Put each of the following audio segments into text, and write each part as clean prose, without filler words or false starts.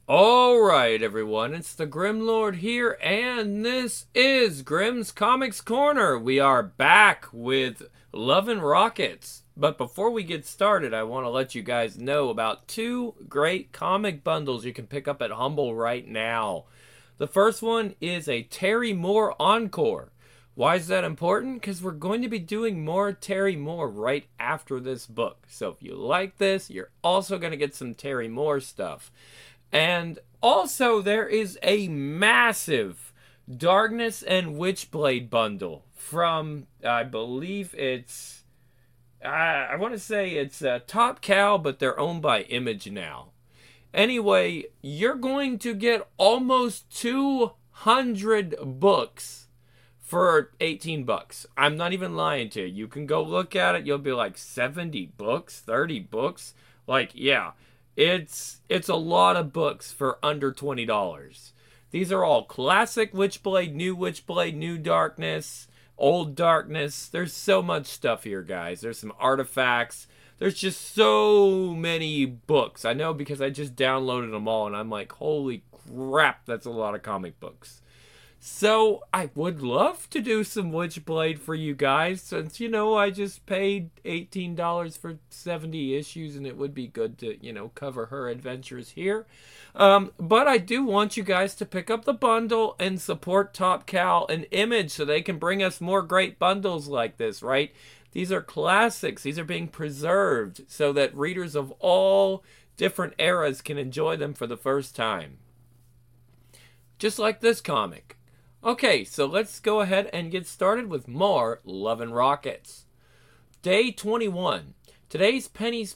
Alright, everyone, it's the Grim Lord here, and this is Grimm's Comics Corner. We are back with Love and Rockets. But before we get started, I want to let you guys know about two great comic bundles you can pick up at Humble right now. The first one is a Terry Moore Encore. Why is that important? Because we're going to be doing more Terry Moore right after this book. So if you like this, you're also going to get some Terry Moore stuff. And also, there is a massive Darkness and Witchblade bundle from, I believe it's, I want to say it's Top Cow, but they're owned by Image now. Anyway, you're going to get almost 200 books for $18. I'm not even lying to you. You can go look at it. You'll be like, 70 books? 30 books? Like, yeah. It's a lot of books for under $20. These are all classic Witchblade, New Darkness, Old Darkness. There's so much stuff here, guys. There's some artifacts. There's just so many books. I know because I just downloaded them all and I'm like, holy crap, that's a lot of comic books. So, I would love to do some Witchblade for you guys, since, I just paid $18 for 70 issues, and it would be good to, cover her adventures here. But I do want you guys to pick up the bundle and support Top Cow and Image so they can bring us more great bundles like this, right? These are classics. These are being preserved so that readers of all different eras can enjoy them for the first time. Just like this comic. Okay, so let's go ahead and get started with more Love and Rockets. Day 21. Today, Penny's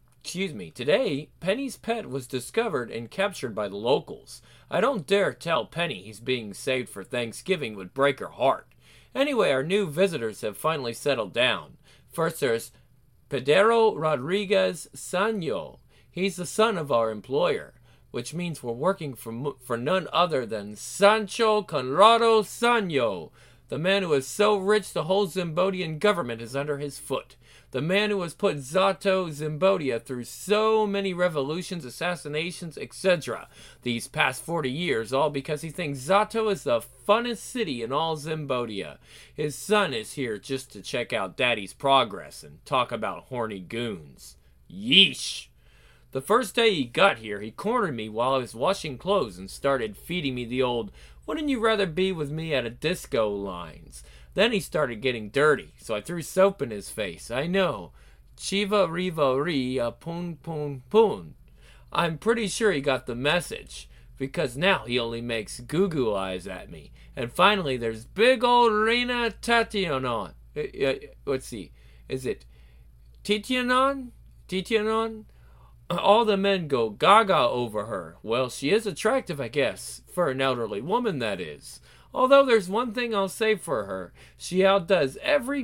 pet was discovered and captured by the locals. I don't dare tell Penny he's being saved for Thanksgiving would break her heart. Anyway, our new visitors have finally settled down. First, there's Pedro Rodriguez Sanyo. He's the son of our employer, which means we're working for none other than Sancho Conrado Sanyo, the man who is so rich the whole Zimbodian government is under his foot, the man who has put Zato Zimbodia through so many revolutions, assassinations, etc. these past 40 years, all because he thinks Zato is the funnest city in all Zimbodia. His son is here just to check out Daddy's progress and talk about horny goons. Yeesh! The first day he got here, he cornered me while I was washing clothes and started feeding me the old, wouldn't you rather be with me at a disco lines. Then he started getting dirty, so I threw soap in his face. I know. Chiva riva ri a poon poon poon. I'm pretty sure he got the message, because now he only makes goo-goo eyes at me. And finally, there's big old Reina Tatianon. Let's see. Is it Titianon? Titianon? All the men go gaga over her. Well, she is attractive, I guess. For an elderly woman, that is. Although there's one thing I'll say for her. She outdoes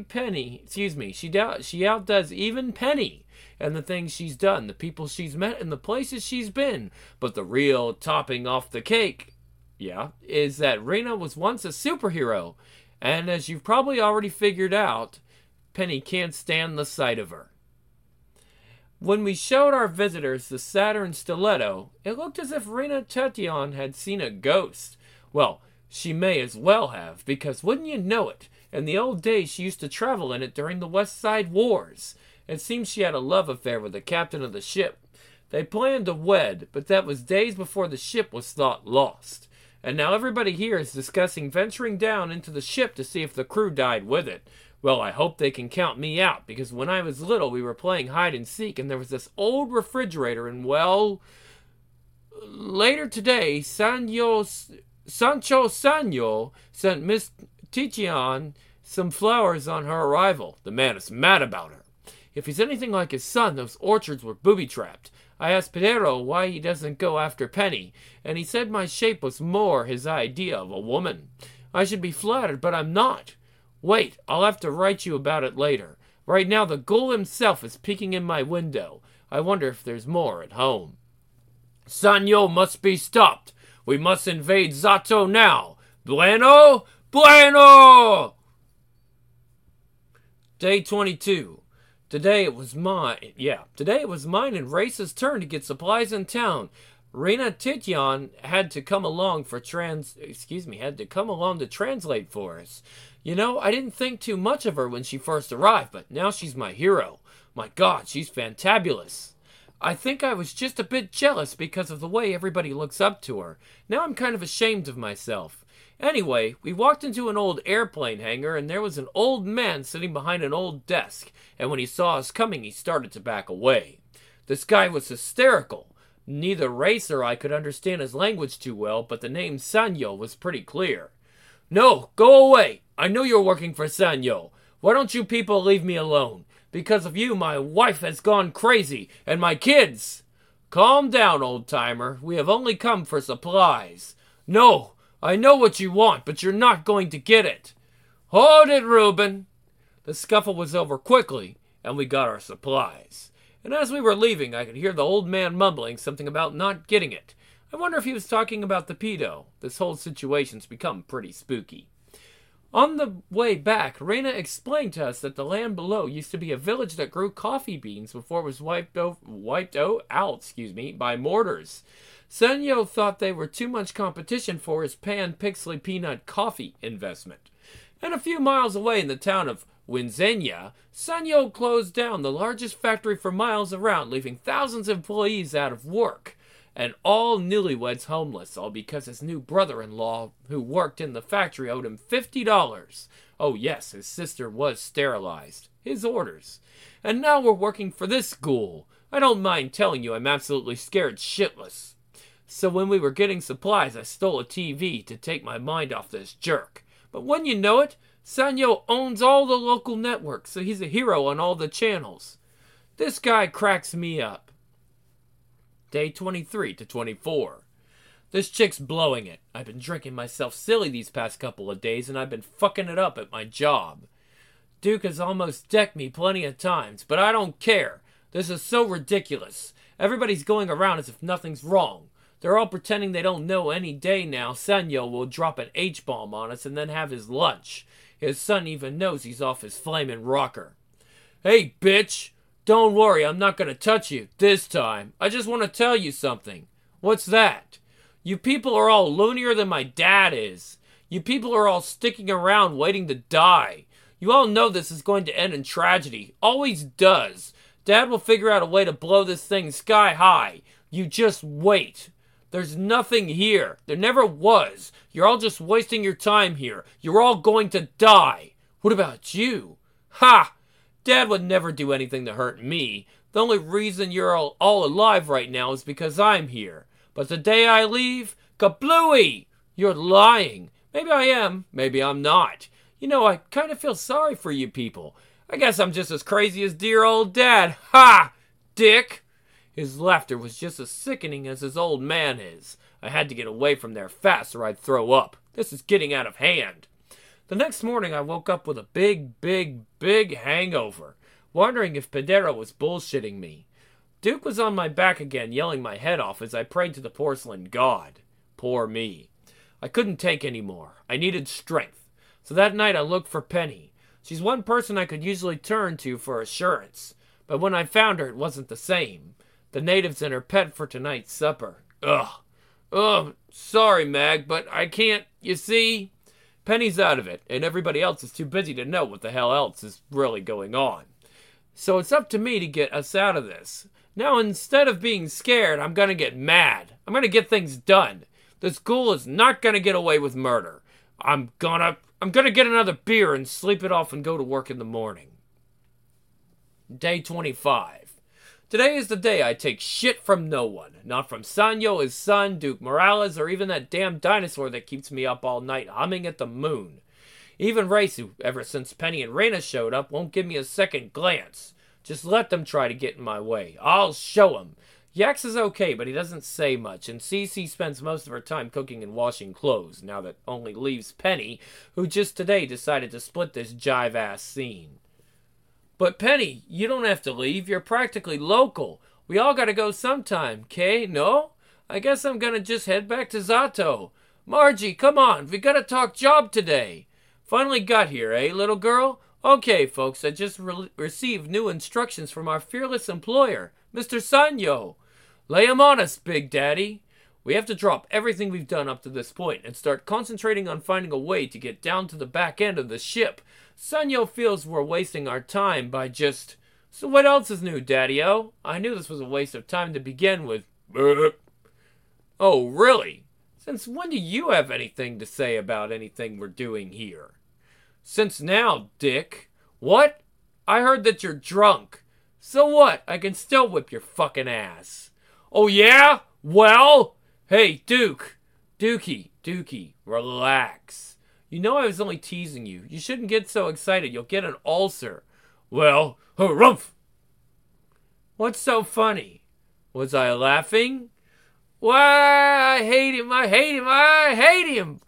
she outdoes even Penny. And the things she's done, the people she's met, and the places she's been. But the real topping off the cake, is that Reina was once a superhero. And as you've probably already figured out, Penny can't stand the sight of her. When we showed our visitors the Saturn stiletto, it looked as if Reina Tatian had seen a ghost. Well, she may as well have, because wouldn't you know it, in the old days she used to travel in it during the West Side Wars. It seems she had a love affair with the captain of the ship. They planned to wed, but that was days before the ship was thought lost. And now everybody here is discussing venturing down into the ship to see if the crew died with it. Well, I hope they can count me out, because when I was little, we were playing hide and seek, and there was this old refrigerator, and well, later today, Sancho Sanyo sent Miss Titian some flowers on her arrival. The man is mad about her. If he's anything like his son, those orchards were booby-trapped. I asked Pedro why he doesn't go after Penny, and he said my shape was more his idea of a woman. I should be flattered, but I'm not. Wait, I'll have to write you about it later. Right now the ghoul himself is peeking in my window. I wonder if there's more at home. Sanyo must be stopped. We must invade Zato now. Bueno? Bueno! Day 22. Today it was mine and Race's turn to get supplies in town. Rena Tityan had to come along to translate for us. You know, I didn't think too much of her when she first arrived, but now she's my hero. My God, she's fantabulous. I think I was just a bit jealous because of the way everybody looks up to her. Now I'm kind of ashamed of myself. Anyway, we walked into an old airplane hangar, and there was an old man sitting behind an old desk, and when he saw us coming, he started to back away. This guy was hysterical. Neither Race or I could understand his language too well, but the name Sanyo was pretty clear. No, go away. I know you're working for Sanyo. Why don't you people leave me alone? Because of you, my wife has gone crazy, and my kids. Calm down, old-timer. We have only come for supplies. No, I know what you want, but you're not going to get it. Hold it, Reuben. The scuffle was over quickly, and we got our supplies. And as we were leaving, I could hear the old man mumbling something about not getting it. I wonder if he was talking about the pedo. This whole situation's become pretty spooky. On the way back, Rena explained to us that the land below used to be a village that grew coffee beans before it was wiped out by mortars. Sanyo thought they were too much competition for his pan-pixely peanut coffee investment. And a few miles away in the town of Winzenya, Sanyo closed down the largest factory for miles around, leaving thousands of employees out of work. And all newlyweds homeless, all because his new brother-in-law, who worked in the factory, owed him $50. Oh yes, his sister was sterilized. His orders. And now we're working for this ghoul. I don't mind telling you I'm absolutely scared shitless. So when we were getting supplies, I stole a TV to take my mind off this jerk. But when you know it, Sanyo owns all the local networks, so he's a hero on all the channels. This guy cracks me up. Day 23 to 24. This chick's blowing it. I've been drinking myself silly these past couple of days, and I've been fucking it up at my job. Duke has almost decked me plenty of times, but I don't care. This is so ridiculous. Everybody's going around as if nothing's wrong. They're all pretending they don't know any day now Sanyo will drop an H-bomb on us and then have his lunch. His son even knows he's off his flamin' rocker. Hey, bitch! Don't worry, I'm not going to touch you this time. I just want to tell you something. What's that? You people are all loonier than my dad is. You people are all sticking around waiting to die. You all know this is going to end in tragedy. Always does. Dad will figure out a way to blow this thing sky high. You just wait. There's nothing here. There never was. You're all just wasting your time here. You're all going to die. What about you? Ha! Dad would never do anything to hurt me. The only reason you're all alive right now is because I'm here. But the day I leave, kablooey! You're lying. Maybe I am, maybe I'm not. You know, I kind of feel sorry for you people. I guess I'm just as crazy as dear old Dad. Ha! Dick! His laughter was just as sickening as his old man is. I had to get away from there fast or I'd throw up. This is getting out of hand. The next morning I woke up with a big hangover, wondering if Pedro was bullshitting me. Duke was on my back again, yelling my head off as I prayed to the porcelain god. Poor me. I couldn't take any more. I needed strength. So that night I looked for Penny. She's one person I could usually turn to for assurance. But when I found her, it wasn't the same. The natives and her pet for tonight's supper. Ugh, sorry, Mag, but I can't, you see? Penny's out of it, and everybody else is too busy to know what the hell else is really going on. So it's up to me to get us out of this. Now, instead of being scared, I'm gonna get mad. I'm gonna get things done. This ghoul is not gonna get away with murder. I'm gonna get another beer and sleep it off and go to work in the morning. Day 25. Today is the day I take shit from no one. Not from Sanyo, his son, Duke Morales, or even that damn dinosaur that keeps me up all night humming at the moon. Even Race, who, ever since Penny and Rena showed up, won't give me a second glance. Just let them try to get in my way. I'll show them. Yax is okay, but he doesn't say much, and Cece spends most of her time cooking and washing clothes, now that only leaves Penny, who just today decided to split this jive-ass scene. But Penny, you don't have to leave. You're practically local. We all gotta go sometime, Kay? No? I guess I'm gonna just head back to Zato. Margie, come on. We gotta talk job today. Finally got here, eh, little girl? Okay, folks, I just received new instructions from our fearless employer, Mr. Sanyo. Lay 'em on us, Big Daddy. We have to drop everything we've done up to this point and start concentrating on finding a way to get down to the back end of the ship. Sanyo feels we're wasting our time by just... So what else is new, Daddy-O? I knew this was a waste of time to begin with. Oh, really? Since when do you have anything to say about anything we're doing here? Since now, Dick. What? I heard that you're drunk. So what? I can still whip your fucking ass. Oh, yeah? Well... Hey, Dookie, relax. You know I was only teasing you. You shouldn't get so excited. You'll get an ulcer. Well, harumph! What's so funny? Was I laughing? Why, I hate him.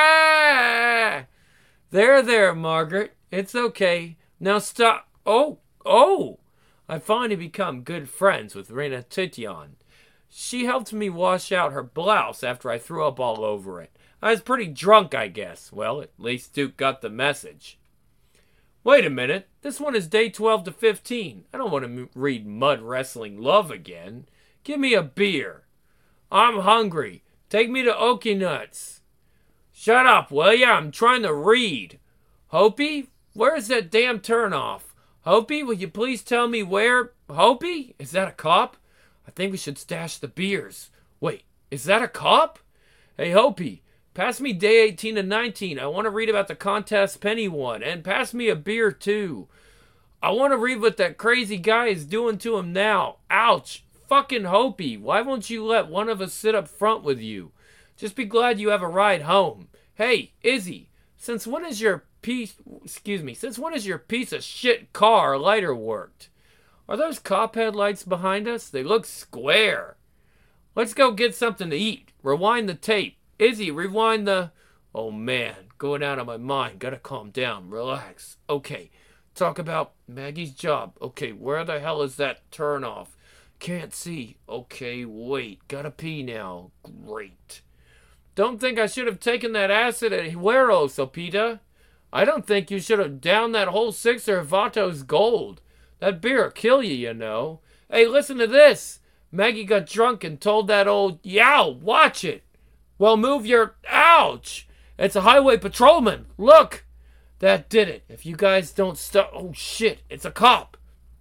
Why? There, Margaret. It's okay. Now stop. Oh! I finally become good friends with Rena Titian. She helped me wash out her blouse after I threw up all over it. I was pretty drunk, I guess. Well, at least Duke got the message. Wait a minute. This one is day 12 to 15. I don't want to read Mud Wrestling Love again. Give me a beer. I'm hungry. Take me to Okie Nuts. Shut up, will ya? I'm trying to read. Hopi? Where's that damn turnoff? Hopi, will you please tell me where? Hopi? Is that a cop? I think we should stash the beers. Wait, is that a cop? Hey, Hopi, pass me day 18 to 19. I want to read about the contest Penny won. And pass me a beer, too. I want to read what that crazy guy is doing to him now. Ouch. Fucking Hopi, why won't you let one of us sit up front with you? Just be glad you have a ride home. Hey, Izzy, since when is your piece of shit car lighter worked? Are those cop headlights behind us? They look square. Let's go get something to eat. Rewind the tape. Izzy, rewind the... Oh, man. Going out of my mind. Gotta calm down. Relax. Okay. Talk about Maggie's job. Okay, where the hell is that turnoff? Can't see. Okay, wait. Gotta pee now. Great. Don't think I should have taken that acid at Hueros, Opita. I don't think you should have downed that whole sixer of Vato's gold. That beer'll kill you, you know. Hey, listen to this. Maggie got drunk and told that old yow, watch it. Well, move your... Ouch! It's a highway patrolman. Look! That did it. If you guys don't stop... Oh, shit. It's a cop.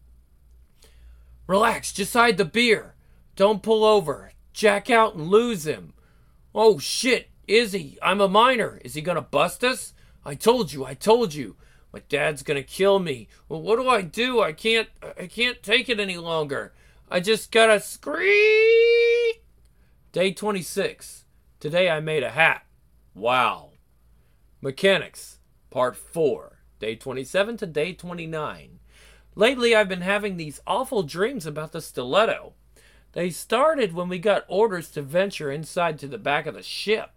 Relax. Just hide the beer. Don't pull over. Jack out and lose him. Oh, shit. Izzy, I'm a minor. Is he gonna bust us? I told you. My dad's gonna kill me. Well, what do? I can't take it any longer. I just gotta scream. Day 26. Today I made a hat. Wow. Mechanics, part 4. Day 27 to day 29. Lately I've been having these awful dreams about the stiletto. They started when we got orders to venture inside to the back of the ship.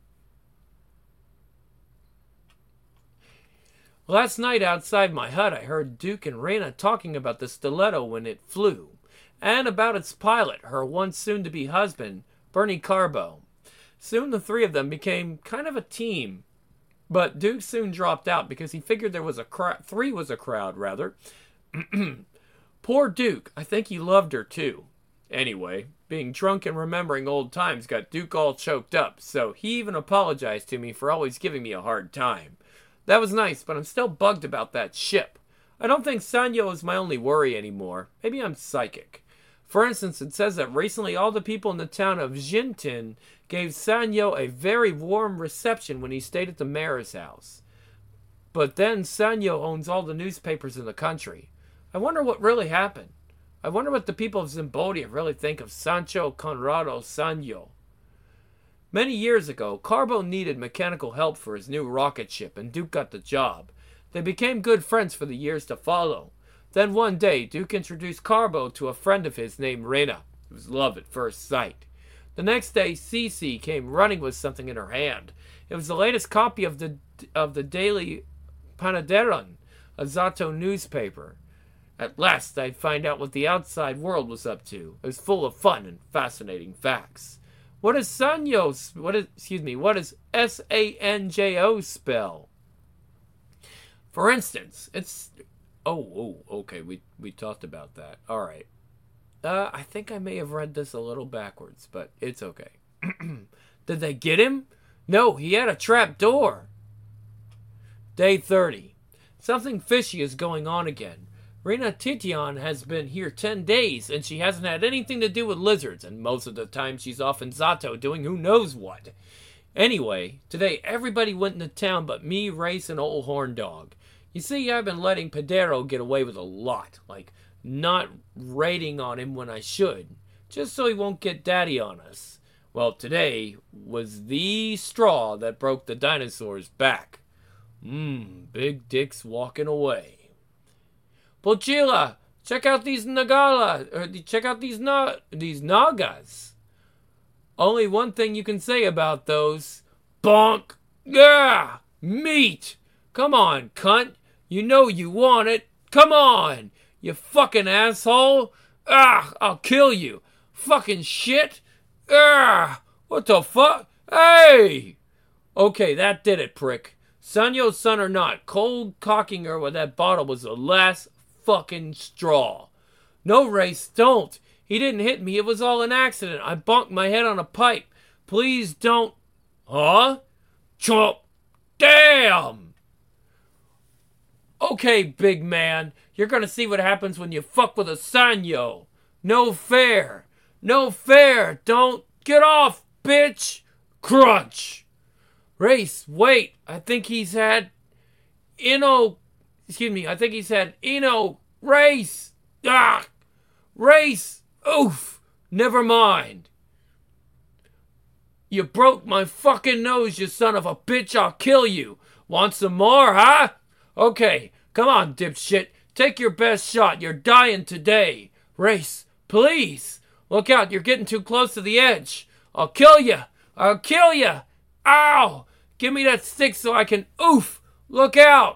Last night outside my hut, I heard Duke and Rena talking about the stiletto when it flew, and about its pilot, her once soon-to-be husband, Bernie Carbo. Soon the three of them became kind of a team, but Duke soon dropped out because he figured there was a three was a crowd, rather. Poor Duke, I think he loved her too. Anyway, being drunk and remembering old times got Duke all choked up, so he even apologized to me for always giving me a hard time. That was nice, but I'm still bugged about that ship. I don't think Sanyo is my only worry anymore. Maybe I'm psychic. For instance, it says that recently all the people in the town of Jintin gave Sanyo a very warm reception when he stayed at the mayor's house. But then Sanyo owns all the newspapers in the country. I wonder what really happened. I wonder what the people of Zimbodia really think of Sancho Conrado Sanyo. Many years ago, Carbo needed mechanical help for his new rocket ship, and Duke got the job. They became good friends for the years to follow. Then one day, Duke introduced Carbo to a friend of his named Rena. It was love at first sight. The next day, Cece came running with something in her hand. It was the latest copy of the Daily Panaderon, a Zato newspaper. At last, I'd find out what the outside world was up to. It was full of fun and fascinating facts. What does Sanjo spell? For instance, it's... Oh, okay, we talked about that. All right. I think I may have read this a little backwards, but it's okay. Did they get him? No, he had a trap door. Day 30. Something fishy is going on again. Rena Titian has been here 10 days, and she hasn't had anything to do with lizards, and most of the time she's off in Zato doing who knows what. Anyway, today everybody went into town but me, Race, and old Horn Dog. You see, I've been letting Pedro get away with a lot, like not raiding on him when I should, just so he won't get daddy on us. Well, today was the straw that broke the dinosaur's back. Big Dick's walking away. Pochila, check out these check out these Nagas. Only one thing you can say about those. Bonk! Yeah! Meat! Come on, cunt! You know you want it! Come on! You fucking asshole! I'll kill you! Fucking shit! What the fuck? Hey! Okay, that did it, prick. Sanyo's son or not, cold cocking her with that bottle was the last fucking straw. No, Race, don't. He didn't hit me. It was all an accident. I bonked my head on a pipe. Please don't. Huh? Chomp. Damn! Okay, big man. You're gonna see what happens when you fuck with a Sanyo. No fair. No fair. Don't. Get off, bitch. Crunch. Race, wait. I think he's had I think he's had Race. Race. Oof. Never mind. You broke my fucking nose, you son of a bitch. I'll kill you. Want some more, huh? Okay. Come on, dipshit. Take your best shot. You're dying today. Race, please. Look out. You're getting too close to the edge. I'll kill you. I'll kill you. Ow. Give me that stick so I can oof. Look out.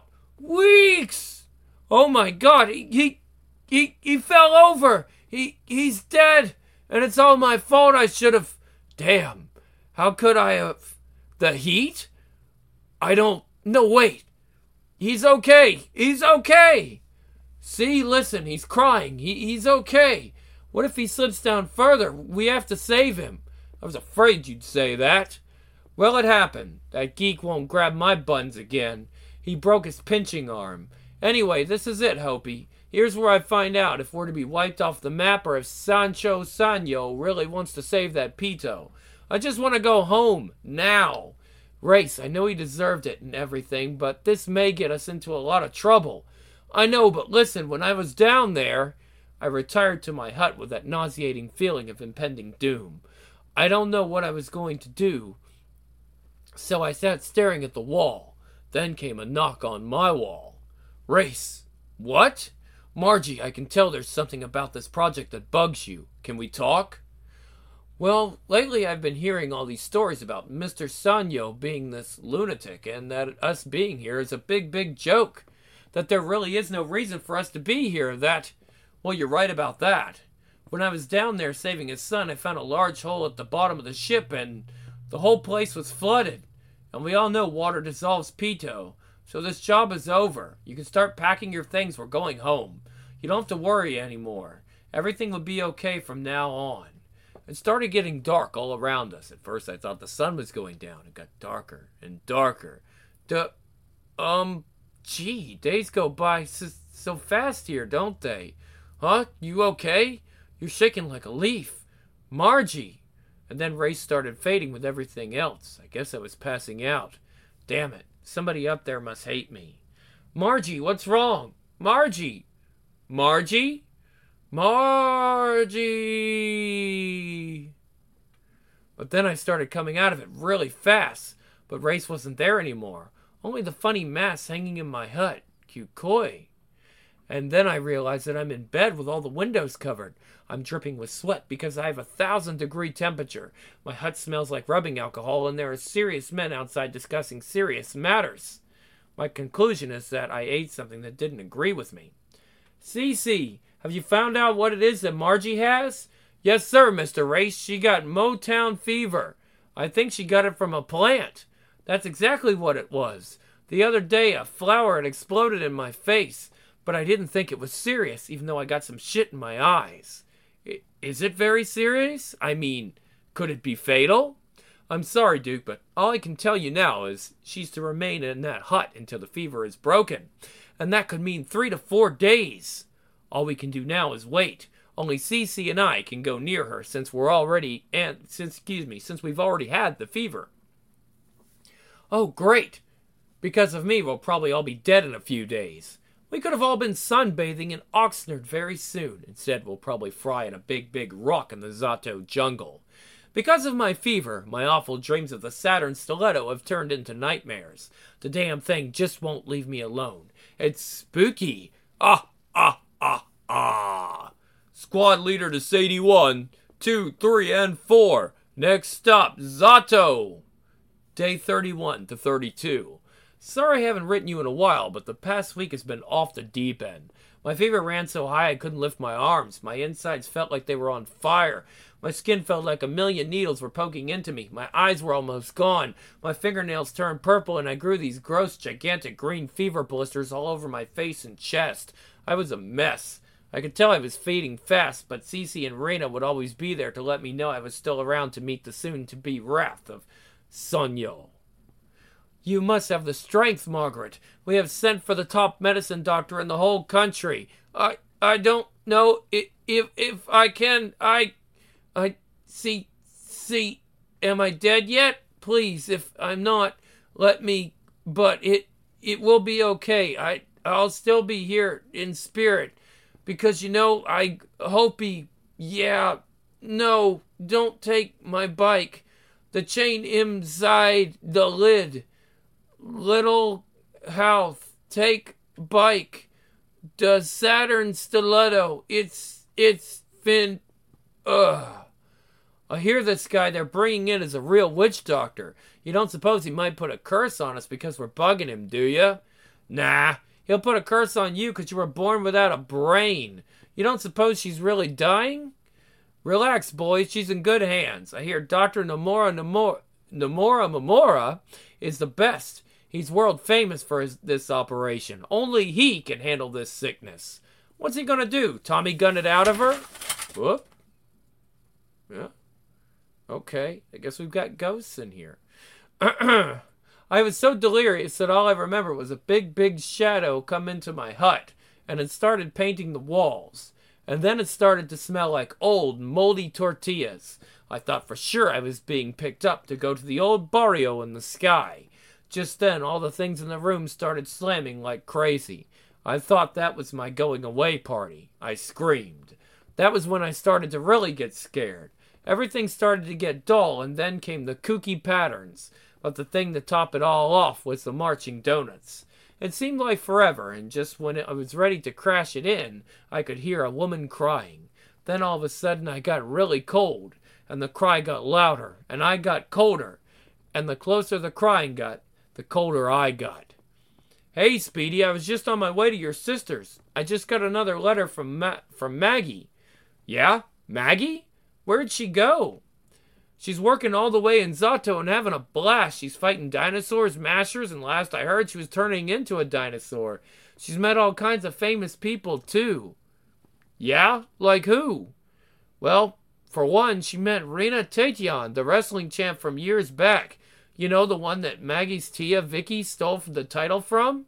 Weeks. Oh my God. He fell over. He's dead. And it's all my fault. I should have. Damn. How could I have? The heat? I don't. No, wait. He's okay. He's okay. See, listen, he's crying. He's okay. What if he slips down further? We have to save him. I was afraid you'd say that. Well, it happened. That geek won't grab my buns again. He broke his pinching arm. Anyway, this is it, Hopi. Here's where I find out if we're to be wiped off the map or if Sancho Sanyo really wants to save that Pito. I just want to go home. Now. Race, I know he deserved it and everything, but this may get us into a lot of trouble. I know, but listen, when I was down there, I retired to my hut with that nauseating feeling of impending doom. I don't know what I was going to do, so I sat staring at the wall. Then came a knock on my wall. Race. What? Margie, I can tell there's something about this project that bugs you. Can we talk? Well, lately I've been hearing all these stories about Mr. Sanyo being this lunatic and that us being here is a big, big joke. That there really is no reason for us to be here, that... Well, you're right about that. When I was down there saving his son, I found a large hole at the bottom of the ship and the whole place was flooded. And we all know water dissolves Pito. So this job is over. You can start packing your things. We're going home. You don't have to worry anymore. Everything will be okay from now on. It started getting dark all around us. At first I thought the sun was going down. It got darker and darker. Gee, days go by so fast here, don't they? Huh? You okay? You're shaking like a leaf. Margie! And then Race started fading with everything else. I guess I was passing out. Damn it. Somebody up there must hate me. Margie, what's wrong? Margie! Margie? Margie! But then I started coming out of it really fast. But Race wasn't there anymore. Only the funny mass hanging in my hut. Cute koi. And then I realized that I'm in bed with all the windows covered. I'm dripping with sweat because I have 1,000-degree temperature. My hut smells like rubbing alcohol, and there are serious men outside discussing serious matters. My conclusion is that I ate something that didn't agree with me. Cece, have you found out what it is that Margie has? Yes, sir, Mr. Race. She got Motown fever. I think she got it from a plant. That's exactly what it was. The other day, a flower had exploded in my face. But I didn't think it was serious, even though I got some shit in my eyes. Is it very serious? I mean, could it be fatal? I'm sorry, Duke, but all I can tell you now is she's to remain in that hut until the fever is broken. And that could mean 3 to 4 days. All we can do now is wait. Only Cece and I can go near her since we've already had the fever. Oh, great. Because of me, we'll probably all be dead in a few days. We could have all been sunbathing in Oxnard very soon. Instead, we'll probably fry in a big rock in the Zato jungle. Because of my fever, my awful dreams of the Saturn stiletto have turned into nightmares. The damn thing just won't leave me alone. It's spooky. Ah. Squad leader to Sadie 1, 2, 3, and 4. Next stop, Zato. Day 31 to 32. Sorry I haven't written you in a while, but the past week has been off the deep end. My fever ran so high I couldn't lift my arms. My insides felt like they were on fire. My skin felt like a million needles were poking into me. My eyes were almost gone. My fingernails turned purple, and I grew these gross, gigantic green fever blisters all over my face and chest. I was a mess. I could tell I was fading fast, but Cece and Rena would always be there to let me know I was still around to meet the soon-to-be wrath of Sonyo. You must have the strength, Margaret. We have sent for the top medicine doctor in the whole country. I don't know if I can. See, am I dead yet? Please, if I'm not, let me, but it will be okay. I'll still be here in spirit. Because, I hope no, don't take my bike. The chain inside the lid. Little house, take bike. The Saturn stiletto. It's fin. I hear this guy they're bringing in is a real witch doctor. You don't suppose he might put a curse on us because we're bugging him, do you? Nah. He'll put a curse on you because you were born without a brain. You don't suppose she's really dying? Relax, boys. She's in good hands. I hear Dr. Nomura is the best. He's world famous for this operation. Only he can handle this sickness. What's he going to do? Tommy gun it out of her? Whoop. Yeah. Okay. I guess we've got ghosts in here. I was so delirious that all I remember was a big shadow come into my hut, and it started painting the walls. And then it started to smell like old, moldy tortillas. I thought for sure I was being picked up to go to the old barrio in the sky. Just then, all the things in the room started slamming like crazy. I thought that was my going away party. I screamed. That was when I started to really get scared. Everything started to get dull, and then came the kooky patterns. But the thing to top it all off was the marching donuts. It seemed like forever, and just when I was ready to crash it in, I could hear a woman crying. Then all of a sudden I got really cold, and the cry got louder, and I got colder. And the closer the crying got, the colder I got. Hey, Speedy, I was just on my way to your sister's. I just got another letter from Maggie. Yeah? Maggie? Where'd she go? She's working all the way in Zato and having a blast. She's fighting dinosaurs, mashers, and last I heard she was turning into a dinosaur. She's met all kinds of famous people, too. Yeah? Like who? Well, for one, she met Rena Tatian, the wrestling champ from years back. You know, the one that Maggie's Tia Vicky stole the title from?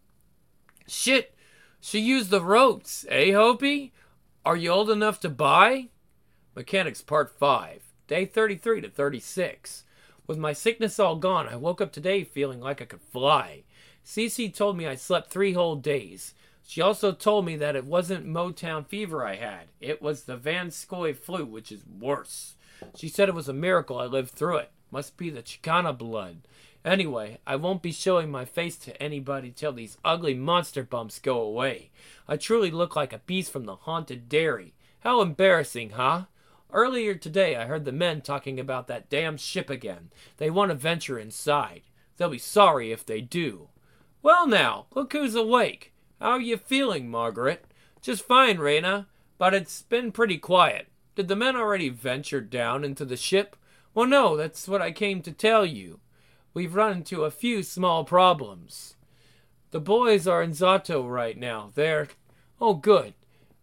Shit, she used the ropes, eh, Hopi? Are you old enough to buy? Mechanics Part 5. Day 33 to 36. With my sickness all gone, I woke up today feeling like I could fly. Cece told me I slept 3 whole days. She also told me that it wasn't Motown fever I had. It was the Van Scoy flu, which is worse. She said it was a miracle I lived through it. Must be the Chicana blood. Anyway, I won't be showing my face to anybody till these ugly monster bumps go away. I truly look like a beast from the haunted dairy. How embarrassing, huh? Earlier today, I heard the men talking about that damn ship again. They want to venture inside. They'll be sorry if they do. Well now, look who's awake. How are you feeling, Margaret? Just fine, Rena, but it's been pretty quiet. Did the men already venture down into the ship? Well, no, that's what I came to tell you. We've run into a few small problems. The boys are in Zato right now. Oh, good.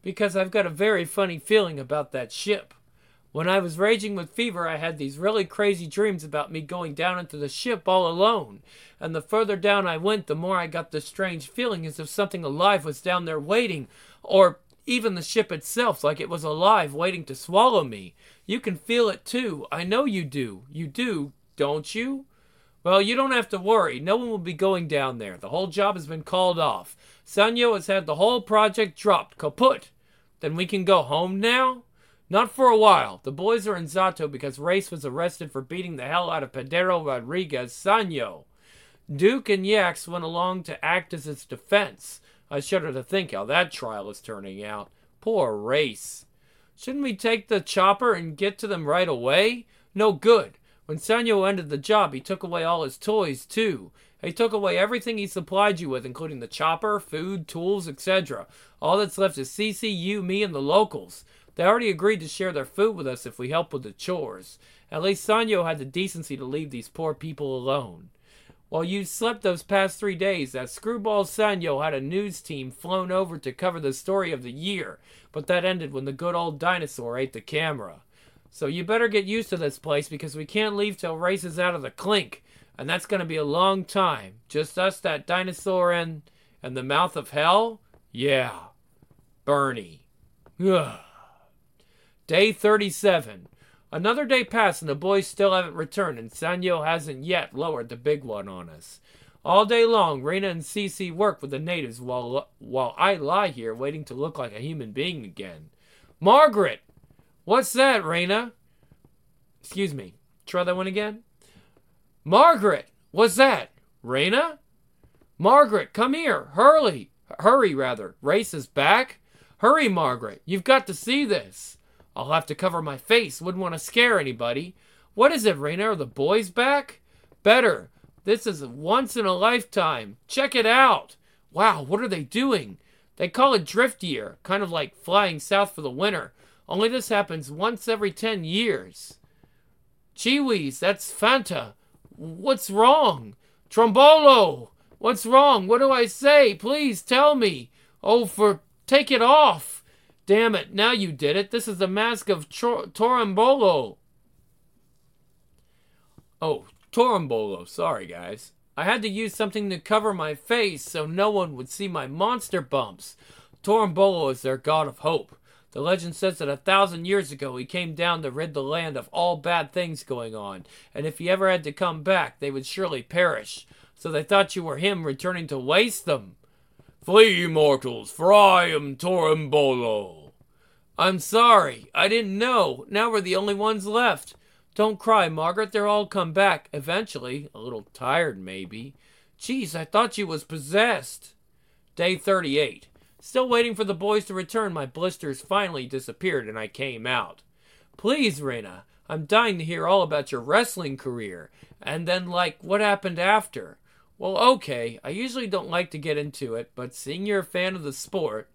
because I've got a very funny feeling about that ship. When I was raging with fever, I had these really crazy dreams about me going down into the ship all alone. And the further down I went, the more I got this strange feeling as if something alive was down there waiting, or even the ship itself, like it was alive, waiting to swallow me. You can feel it too. I know you do. You do, don't you? Well, you don't have to worry. No one will be going down there. The whole job has been called off. Sanyo has had the whole project dropped. Kaput. Then we can go home now? Not for a while. The boys are in Zato because Race was arrested for beating the hell out of Pedro Rodriguez Sanyo. Duke and Yax went along to act as its defense. I shudder to think how that trial is turning out. Poor Race. Shouldn't we take the chopper and get to them right away? No good. When Sanyo ended the job, he took away all his toys, too. He took away everything he supplied you with, including the chopper, food, tools, etc. All that's left is Cece, you, me, and the locals. They already agreed to share their food with us if we help with the chores. At least Sanyo had the decency to leave these poor people alone. While you slept those past 3 days, that screwball Sanyo had a news team flown over to cover the story of the year, but that ended when the good old dinosaur ate the camera. So you better get used to this place because we can't leave till Race is out of the clink, and that's going to be a long time. Just us, that dinosaur, and the mouth of hell? Yeah. Bernie. Ugh. Day 37. Another day passed and the boys still haven't returned, and Sanyo hasn't yet lowered the big one on us. All day long, Reina and Cece work with the natives while I lie here waiting to look like a human being again. Margaret! What's that, Reina? Excuse me. Try that one again. Margaret! What's that? Reina? Margaret, come here. Hurry, rather. Race is back? Hurry, Margaret. You've got to see this. I'll have to cover my face. Wouldn't want to scare anybody. What is it, Reina? Are the boys back? Better. This is once in a lifetime. Check it out. Wow, what are they doing? They call it drift year, kind of like flying south for the winter. Only this happens once every 10 years. Chiwis, that's Fanta. What's wrong? Trombolo! What's wrong? What do I say? Please tell me. Take it off. Damn it, now you did it. This is the mask of Torambolo. Oh, Torambolo. Sorry, guys. I had to use something to cover my face so no one would see my monster bumps. Torambolo is their god of hope. The legend says that 1,000 years ago he came down to rid the land of all bad things going on, and if he ever had to come back, they would surely perish. So they thought you were him returning to waste them. Flee, mortals, for I am Torambolo. I'm sorry. I didn't know. Now we're the only ones left. Don't cry, Margaret. They'll all come back eventually. A little tired, maybe. Geez, I thought you was possessed. Day 38. Still waiting for the boys to return, my blisters finally disappeared and I came out. Please, Reina, I'm dying to hear all about your wrestling career. And then, what happened after? Well, okay, I usually don't like to get into it, but seeing you're a fan of the sport...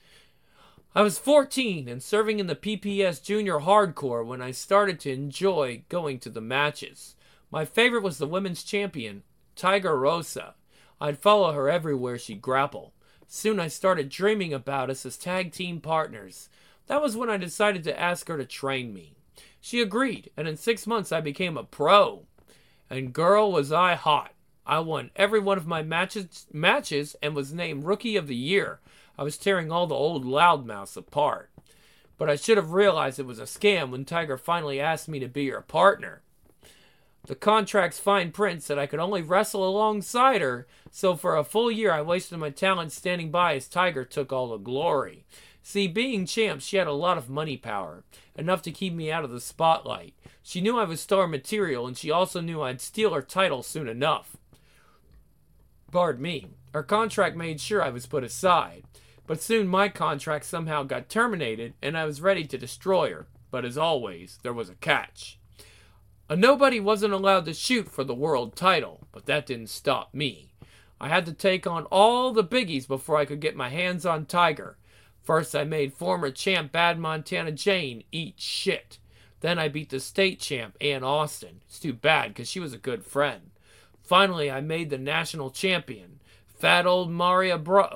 I was 14 and serving in the PPS Junior Hardcore when I started to enjoy going to the matches. My favorite was the women's champion, Tiger Rosa. I'd follow her everywhere she grappled. Soon I started dreaming about us as tag team partners. That was when I decided to ask her to train me. She agreed, and in 6 months I became a pro. And girl, was I hot. I won every one of my matches and was named Rookie of the Year. I was tearing all the old loudmouths apart. But I should have realized it was a scam when Tiger finally asked me to be her partner. The contract's fine print said I could only wrestle alongside her, so for a full year I wasted my talent standing by as Tiger took all the glory. See, being champ, she had a lot of money power, enough to keep me out of the spotlight. She knew I was star material, and she also knew I'd steal her title soon enough. Pardon me. Her contract made sure I was put aside. But soon my contract somehow got terminated, and I was ready to destroy her. But as always, there was a catch. A nobody wasn't allowed to shoot for the world title, but that didn't stop me. I had to take on all the biggies before I could get my hands on Tiger. First I made former champ Bad Montana Jane eat shit. Then I beat the state champ Ann Austin. It's too bad, because she was a good friend. Finally, I made the national champion. Fat old Maria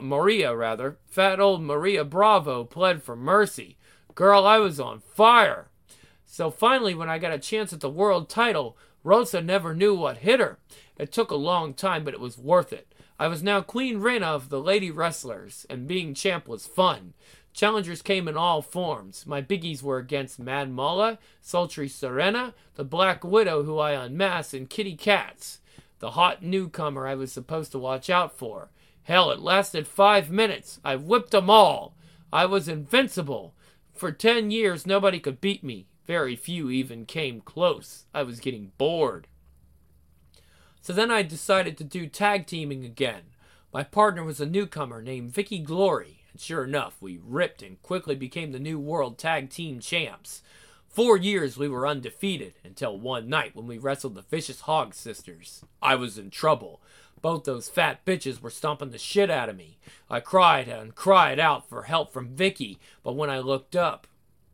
Bravo pled for mercy. Girl, I was on fire. So finally, when I got a chance at the world title, Rosa never knew what hit her. It took a long time, but it was worth it. I was now Queen Reina of the Lady Wrestlers, and being champ was fun. Challengers came in all forms. My biggies were against Mad Mala, Sultry Serena, the Black Widow who I unmasked, and Kitty Katz, the hot newcomer I was supposed to watch out for. Hell, it lasted 5 minutes. I whipped them all. I was invincible. For 10 years, nobody could beat me. Very few even came close. I was getting bored. So then I decided to do tag teaming again. My partner was a newcomer named Vicky Glory, and sure enough, we ripped and quickly became the new world tag team champs. 4 years we were undefeated, until one night when we wrestled the Vicious Hog Sisters. I was in trouble. Both those fat bitches were stomping the shit out of me. I cried and cried out for help from Vicky, but when I looked up,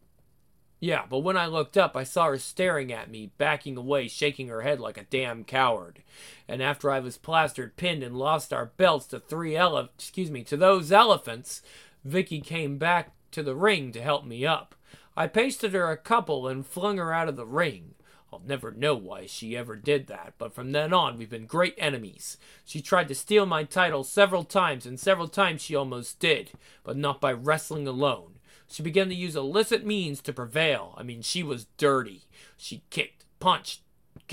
I saw her staring at me, backing away, shaking her head like a damn coward. And after I was plastered, pinned, and lost our belts to those elephants, Vicky came back to the ring to help me up. I pasted her a couple and flung her out of the ring. I'll never know why she ever did that, but from then on we've been great enemies. She tried to steal my title several times, and several times she almost did, but not by wrestling alone. She began to use illicit means to prevail. I mean, she was dirty. She kicked, punched,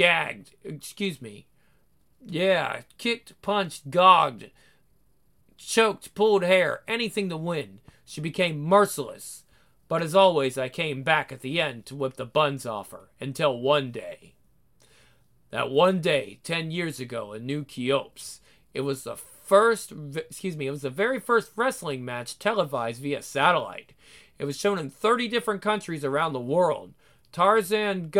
gogged, choked, pulled hair, anything to win. She became merciless. But as always, I came back at the end to whip the buns off her, until one day. That one day, 10 years ago in New Keops, it was the very first wrestling match televised via satellite. It was shown in 30 different countries around the world. Tarzan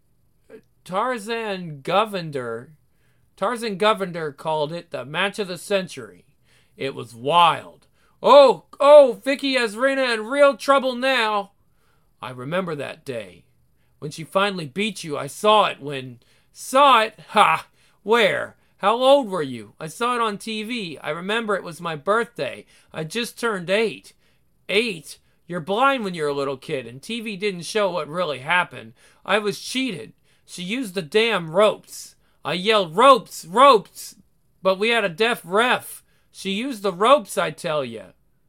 Govender called it the match of the century. It was wild. Oh, Vicky has Reina in real trouble now. I remember that day. When she finally beat you, I saw it Saw it? Ha! Where? How old were you? I saw it on TV. I remember it was my birthday. I just turned 8. 8? You're blind when you're a little kid, and TV didn't show what really happened. I was cheated. She used the damn ropes. I yelled, ropes, ropes, but we had a deaf ref. She used the ropes, I tell you.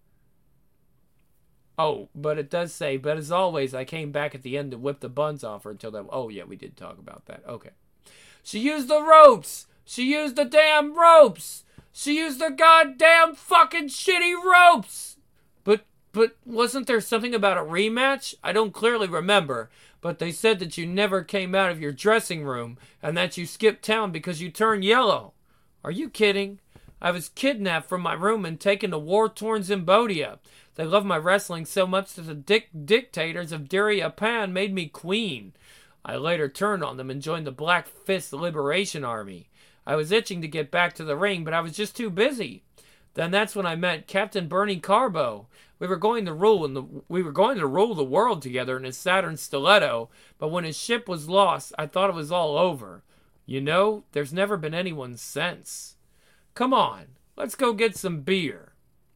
Oh, but it does say, but as always, I came back at the end to whip the buns off her until that. Oh, yeah, we did talk about that. Okay. She used the ropes. She used the damn ropes. She used the goddamn fucking shitty ropes. But wasn't there something about a rematch? I don't clearly remember, but they said that you never came out of your dressing room and that you skipped town because you turned yellow. Are you kidding? I was kidnapped from my room and taken to war-torn Cambodia. They loved my wrestling so much that the dictators of Diriyappan made me queen. I later turned on them and joined the Black Fist Liberation Army. I was itching to get back to the ring, but I was just too busy. Then that's when I met Captain Bernie Carbo. We were going to rule the world together in his Saturn Stiletto, but when his ship was lost, I thought it was all over. You know, there's never been anyone since. Come on, let's go get some beer.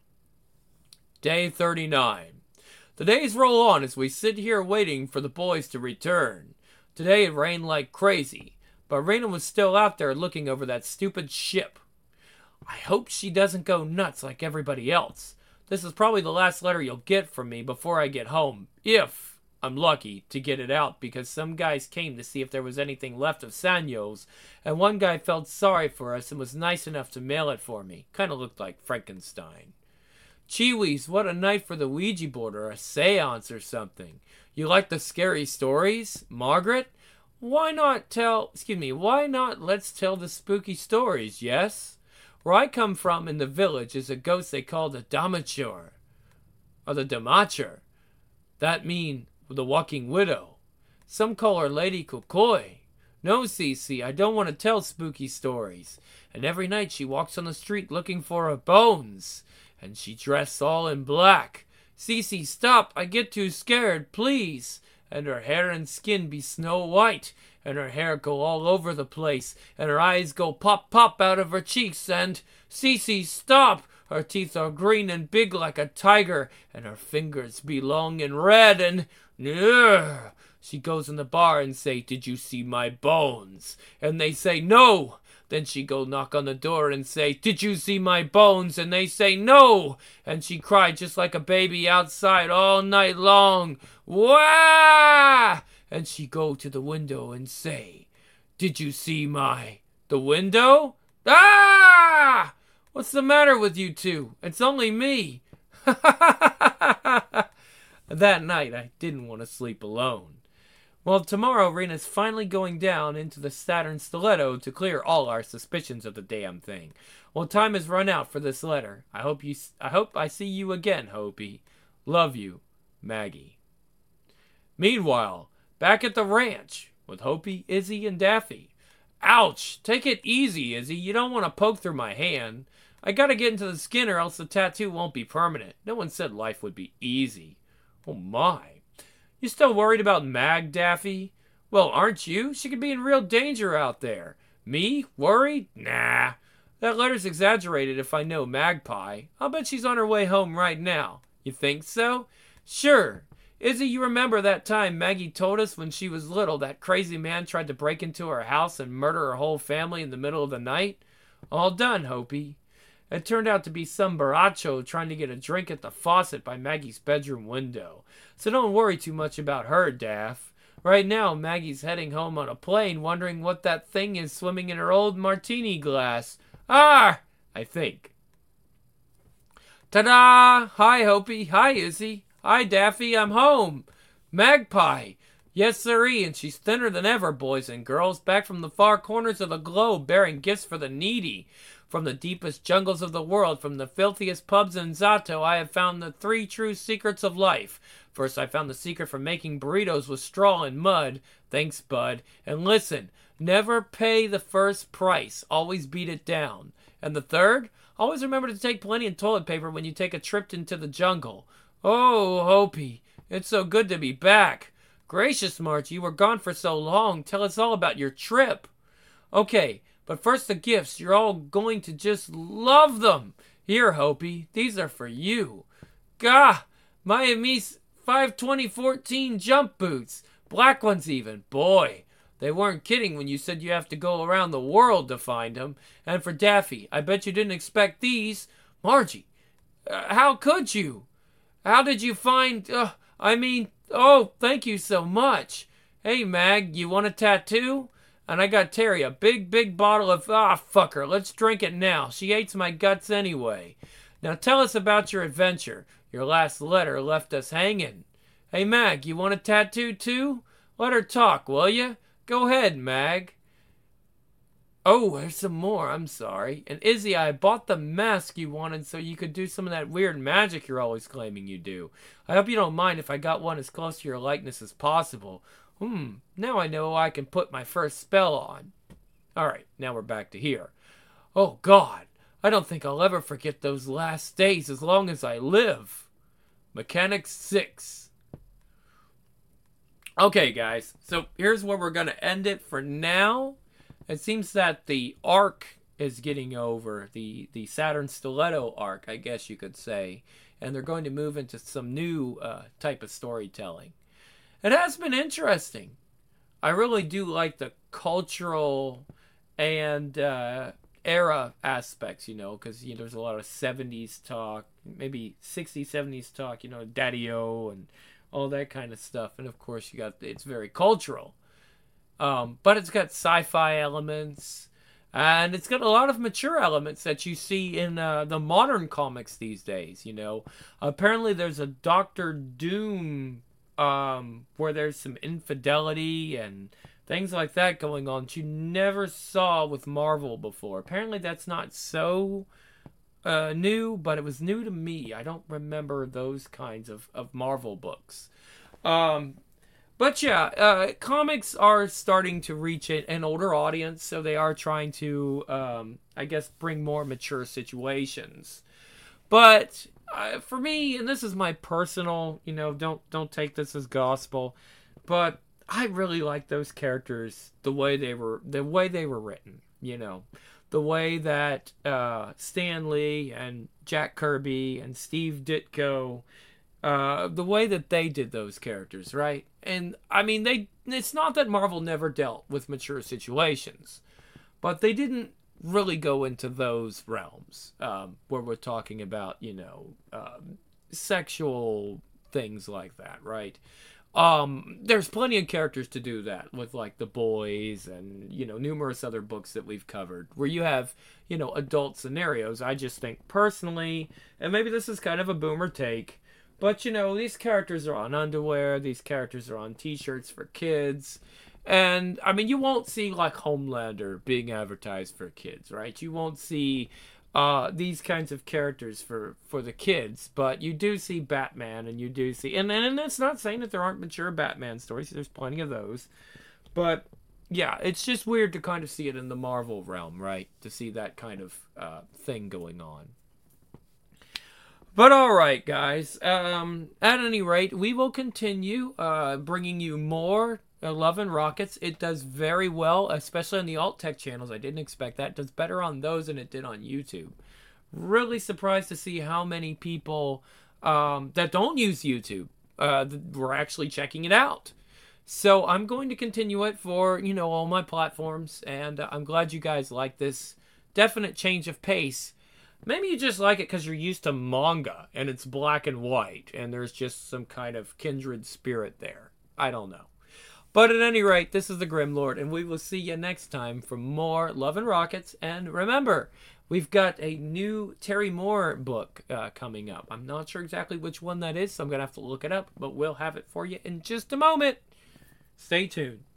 Day 39. The days roll on as we sit here waiting for the boys to return. Today it rained like crazy, but Raina was still out there looking over that stupid ship. I hope she doesn't go nuts like everybody else. This is probably the last letter you'll get from me before I get home, if I'm lucky to get it out, because some guys came to see if there was anything left of Sanyo's, and one guy felt sorry for us and was nice enough to mail it for me. Kind of looked like Frankenstein. Chiwis, what a night for the Ouija board or a seance or something. You like the scary stories, Margaret? Why not let's tell the spooky stories, yes? Where I come from in the village is a ghost they call the Damachur, or the Damachur. That mean the walking widow. Some call her Lady Kukoi. No, Cece, I don't want to tell spooky stories. And every night she walks on the street looking for her bones. And she dressed all in black. Cece, stop, I get too scared, please. And her hair and skin be snow white. and her hair go all over the place, and her eyes go pop pop out of her cheeks, and Cece, stop! Her teeth are green and big like a tiger, and her fingers be long and red, and ugh. She goes in the bar and say, did you see my bones? And they say, no. Then she go knock on the door and say, did you see my bones? And they say, no. And she cried just like a baby outside all night long. Wah! And she go to the window and say, did you see the window? Ah! What's the matter with you two? It's only me. That night, I didn't want to sleep alone. Well, tomorrow, Rena's finally going down into the Saturn Stiletto to clear all our suspicions of the damn thing. Well, time has run out for this letter. I hope I see you again, Hopi. Love you, Maggie. Meanwhile, back at the ranch with Hopi, Izzy, and Daffy. Ouch! Take it easy, Izzy. You don't want to poke through my hand. I gotta get into the skin or else the tattoo won't be permanent. No one said life would be easy. Oh my. You still worried about Mag, Daffy? Well, aren't you? She could be in real danger out there. Me? Worried? Nah. That letter's exaggerated if I know Magpie. I'll bet she's on her way home right now. You think so? Sure. Izzy, you remember that time Maggie told us when she was little that crazy man tried to break into her house and murder her whole family in the middle of the night? All done, Hopi. It turned out to be some borracho trying to get a drink at the faucet by Maggie's bedroom window. So don't worry too much about her, Daff. Right now, Maggie's heading home on a plane wondering what that thing is swimming in her old martini glass. Ah! I think. Ta-da! Hi, Hopi. Hi, Izzy. Hi, Daffy. I'm home. Magpie. Yes, sirree, and she's thinner than ever, boys and girls, back from the far corners of the globe bearing gifts for the needy. From the deepest jungles of the world, from the filthiest pubs in Zato, I have found the 3 true secrets of life. First, I found the secret for making burritos with straw and mud. Thanks, bud. And listen, never pay the first price. Always beat it down. And the third, always remember to take plenty of toilet paper when you take a trip into the jungle. Oh, Hopi, it's so good to be back. Gracious, March, you were gone for so long. Tell us all about your trip. Okay. But first the gifts, you're all going to just love them. Here, Hopi, these are for you. Gah, my Amis 52014 jump boots. Black ones even. Boy, they weren't kidding when you said you have to go around the world to find them. And for Daffy, I bet you didn't expect these. Margie, how could you? How did you find, oh, thank you so much. Hey, Mag, you want a tattoo? And I got Terry a big bottle of, fuck her, let's drink it now. She hates my guts anyway. Now tell us about your adventure. Your last letter left us hanging. Hey, Mag, you want a tattoo too? Let her talk, will ya? Go ahead, Mag. Oh, there's some more, I'm sorry. And Izzy, I bought the mask you wanted so you could do some of that weird magic you're always claiming you do. I hope you don't mind if I got one as close to your likeness as possible. Now I know I can put my first spell on. Alright, now we're back to here. Oh, God, I don't think I'll ever forget those last days as long as I live. Mechanics 6. Okay, guys, so here's where we're going to end it for now. It seems that the arc is getting over, the Saturn Stiletto arc, I guess you could say, and they're going to move into some new type of storytelling. It has been interesting. I really do like the cultural and era aspects, because there's a lot of 70s talk, maybe 60s, 70s talk, Daddy-O and all that kind of stuff. And of course, it's very cultural. But it's got sci-fi elements, and it's got a lot of mature elements that you see in the modern comics these days, Apparently there's a Doctor Doom where there's some infidelity and things like that going on that you never saw with Marvel before. Apparently that's not so new, but it was new to me. I don't remember those kinds of Marvel books. But yeah, comics are starting to reach an older audience, so they are trying to, I guess, bring more mature situations. But for me, and this is my personal, don't take this as gospel, but I really like those characters, the way they were written. The way that Stan Lee and Jack Kirby and Steve Ditko, the way that they did those characters, right? And I mean, it's not that Marvel never dealt with mature situations, but they didn't really go into those realms where we're talking about, sexual things like that, right? There's plenty of characters to do that with, like The Boys and, numerous other books that we've covered where you have, adult scenarios. I just think personally, and maybe this is kind of a boomer take, but, these characters are on underwear, these characters are on t-shirts for kids. And, I mean, you won't see, like, Homelander being advertised for kids, right? You won't see these kinds of characters for the kids, but you do see Batman, and you do see... And it's not saying that there aren't mature Batman stories. There's plenty of those. But, yeah, it's just weird to kind of see it in the Marvel realm, right? To see that kind of thing going on. But all right, guys. At any rate, we will continue bringing you more Love and Rockets. It does very well, especially on the alt tech channels. I didn't expect that. It does better on those than it did on YouTube. Really surprised to see how many people that don't use YouTube were actually checking it out. So I'm going to continue it for, all my platforms, and I'm glad you guys like this definite change of pace. Maybe you just like it because you're used to manga, and it's black and white, and there's just some kind of kindred spirit there. I don't know. But at any rate, this is the Grimlord, and we will see you next time for more Love and Rockets. And remember, we've got a new Terry Moore book coming up. I'm not sure exactly which one that is, so I'm going to have to look it up, but we'll have it for you in just a moment. Stay tuned.